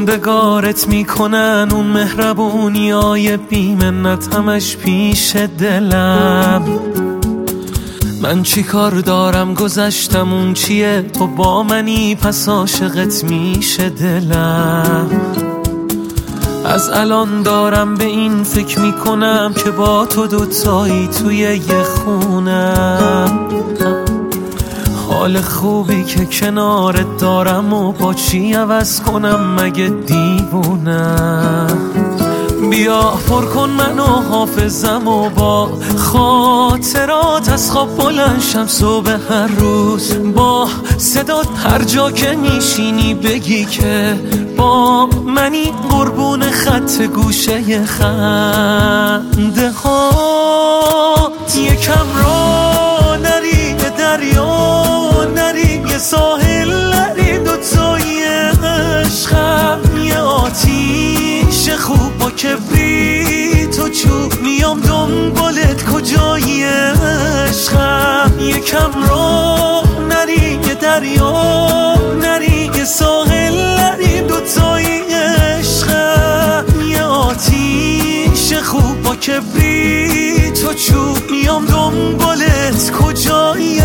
موندگارت میکنن اون مهربونیای بیمنت همش پیش دلم. من چی کار دارم گذشتم اون چیه، تو با منی پس عاشقت میشه دلم. از الان دارم به این فکر میکنم که با تو دوتایی توی یه خونم. حال خوبی که کنارت دارم و با چی عوض کنم مگه دیوونم. بیا پر کن منو حافظم و با خاطرات از خواب بلند شم صبح هر روز. با صدات هر جا که میشینی بگی که با منی، قربون خط گوشه خنده هات. یکم را نری به دریا نری، یه ساحل نری، دوتایی عشقم یه آتیش خوب با کبریت و چوب. میام دنبالت کجایی عشقم. یکم را نری یه دریا نری، یه ساحل نری، دوتایی عشقم یه آتیش خوب با کبریت و چوب. میام دنبالت کجایی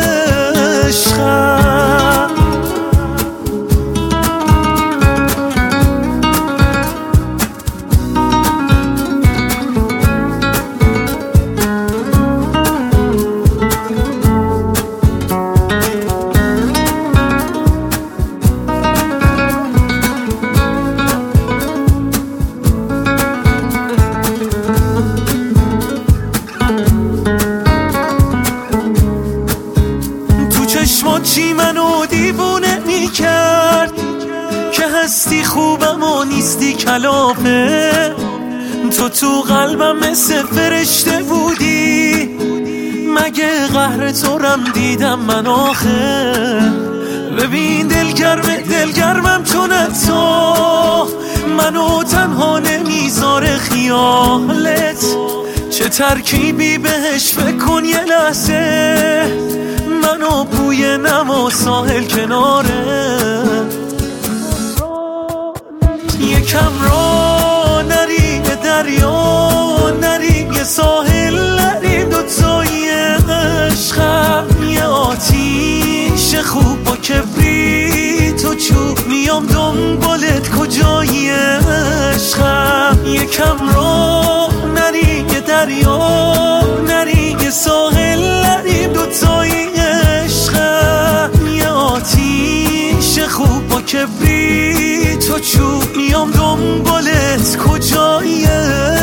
عشقم. چی منو دیوونه میکرد که هستی خوبم و نیستی کلافه. تو قلبم مثل فرشته بودی، مگه قهر تو رم دیدم من آخه. ببین دلگرمم چون تو منو تنها نمیذاره خیالت. چه ترکیبی بهش فکر کن یه لحظه، منو بوی نم و ساحل کناره. یکم را نری به دریا نری، یه ساحل نری، دوتایی عشقم یه آتیش خوب با کبریت و چوب. میام دنبالت کجایی عشقم. یکم را نری یه دریا نری، یه ساحل نری، دوتایی عشقم یه آتیش خوب با کبریت و چوب. میام دنبالت کجایی